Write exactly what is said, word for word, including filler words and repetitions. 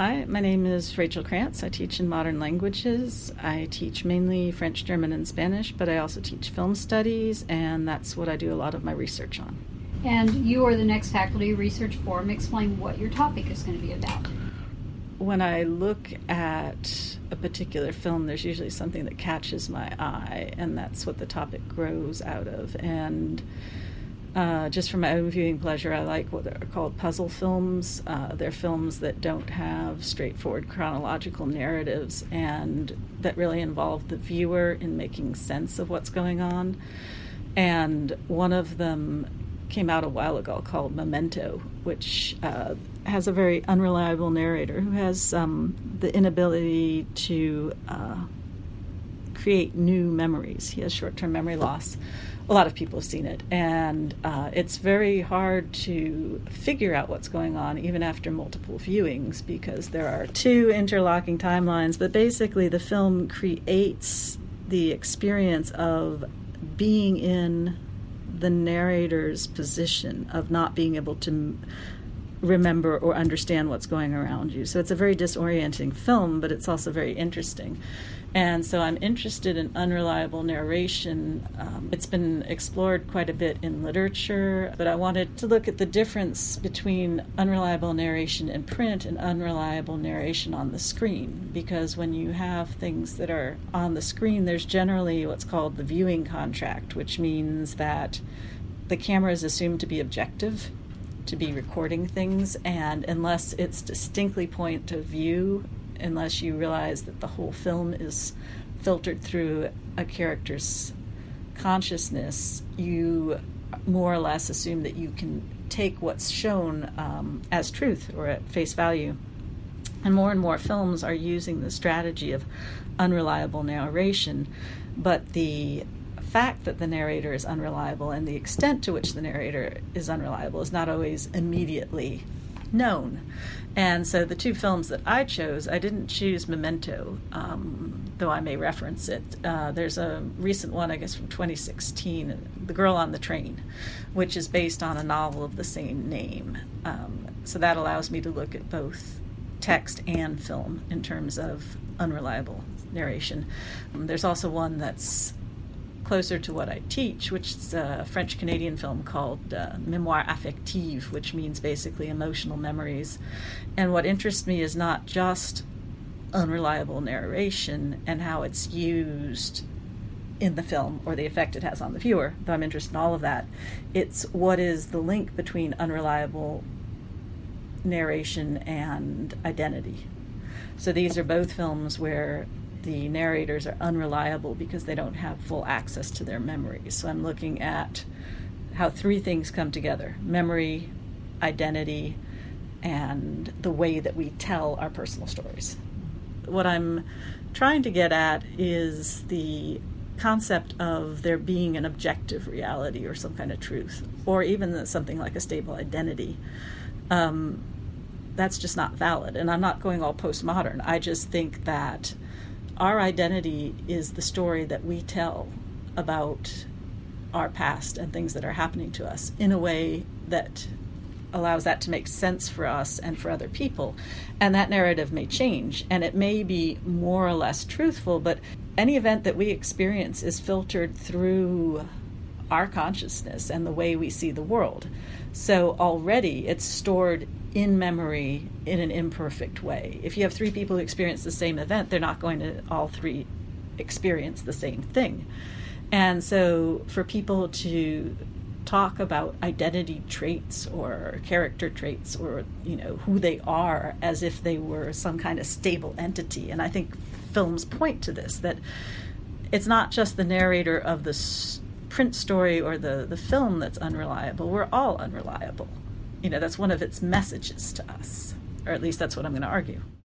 Hi, my name is Rachel Krantz. I teach in modern languages. I teach mainly French, German, and Spanish, but I also teach film studies, and that's what I do a lot of my research on. And you are the next Faculty Research Forum. Explain what your topic is going to be about. When I look at a particular film, there's usually something that catches my eye, and that's what the topic grows out of. And uh, just for my own viewing pleasure, I like what are called puzzle films. Uh, they're films that don't have straightforward chronological narratives and that really involve the viewer in making sense of what's going on. And one of them came out a while ago called Memento, which uh, has a very unreliable narrator who has um, the inability to uh, create new memories. He has short-term memory loss. A lot of people have seen it, and uh, it's very hard to figure out what's going on even after multiple viewings because there are two interlocking timelines, but basically the film creates the experience of being in the narrator's position of not being able to remember or understand what's going around you. So it's a very disorienting film, but it's also very interesting. And so I'm interested in unreliable narration. Um, it's been explored quite a bit in literature, but I wanted to look at the difference between unreliable narration in print and unreliable narration on the screen. Because when you have things that are on the screen, there's generally what's called the viewing contract, which means that the camera is assumed to be objective, to be recording things, and unless it's distinctly point of view, unless you realize that the whole film is filtered through a character's consciousness, you more or less assume that you can take what's shown um, as truth or at face value. And more and more films are using the strategy of unreliable narration, but the fact that the narrator is unreliable and the extent to which the narrator is unreliable is not always immediately known. And so the two films that I chose, I didn't choose Memento, um, though I may reference it. Uh, there's a recent one, I guess, from twenty sixteen, The Girl on the Train, which is based on a novel of the same name. Um, so that allows me to look at both text and film in terms of unreliable narration. Um, there's also one that's closer to what I teach, which is a French-Canadian film called uh, Mémoire affective, which means basically emotional memories. And what interests me is not just unreliable narration and how it's used in the film or the effect it has on the viewer, though I'm interested in all of that. It's what is the link between unreliable narration and identity. So these are both films where the narrators are unreliable because they don't have full access to their memories. So I'm looking at how three things come together: memory, identity, and the way that we tell our personal stories. What I'm trying to get at is the concept of there being an objective reality or some kind of truth, or even something like a stable identity. Um, that's just not valid. And I'm not going all postmodern. I just think that our identity is the story that we tell about our past and things that are happening to us in a way that allows that to make sense for us and for other people. And that narrative may change, and it may be more or less truthful, but any event that we experience is filtered through our consciousness and the way we see the world. So already it's stored in memory in an imperfect way. If you have three people who experience the same event, they're not going to all three experience the same thing. And so for people to talk about identity traits or character traits or, you know, who they are as if they were some kind of stable entity, and I think films point to this, that it's not just the narrator of the print story or the, the film that's unreliable. We're all unreliable. You know, that's one of its messages to us, or at least that's what I'm going to argue.